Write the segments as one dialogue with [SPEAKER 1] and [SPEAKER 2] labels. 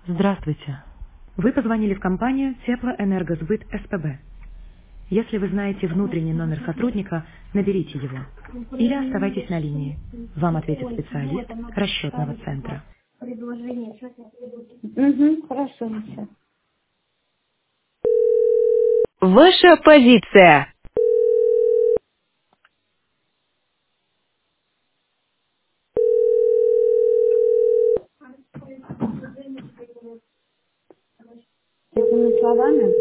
[SPEAKER 1] Здравствуйте. Вы позвонили в компанию Теплоэнергосбыт СПБ. Если вы знаете внутренний номер сотрудника, наберите его. Или оставайтесь на линии. Вам ответит специалист расчетного центра.
[SPEAKER 2] Угу, хорошо, сейчас.
[SPEAKER 1] Ваша позиция.
[SPEAKER 2] Этими словами?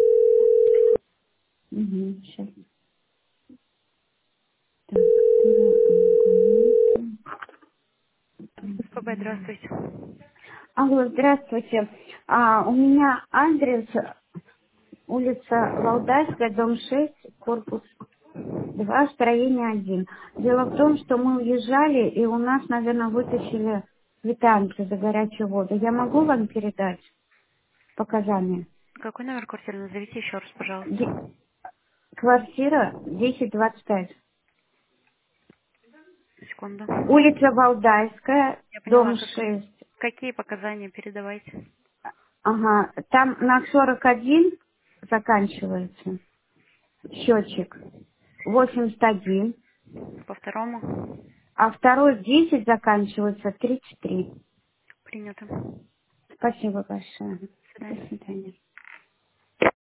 [SPEAKER 2] Угу, сейчас. Так,
[SPEAKER 3] СПБ, здравствуйте.
[SPEAKER 2] Алло, здравствуйте. У меня адрес улица Валдайская, дом 6, корпус 2, строение 1. Дело в том, что мы уезжали, и у нас, наверное, вытащили квитанцию за горячую воду. Я могу вам передать показания?
[SPEAKER 3] Какой номер квартиры? Назовите еще раз,
[SPEAKER 2] Де-
[SPEAKER 3] пожалуйста.
[SPEAKER 2] Квартира 1025.
[SPEAKER 3] Секунду.
[SPEAKER 2] Улица Валдайская,
[SPEAKER 3] Я поняла,
[SPEAKER 2] дом
[SPEAKER 3] как...
[SPEAKER 2] 6.
[SPEAKER 3] какие показания передавайте.
[SPEAKER 2] Ага, там на 41 заканчивается счетчик, 81,
[SPEAKER 3] По второму.
[SPEAKER 2] а второй 10 заканчивается 33.
[SPEAKER 3] Принято. До
[SPEAKER 2] Спасибо большое. До
[SPEAKER 3] свидания.
[SPEAKER 2] свидания.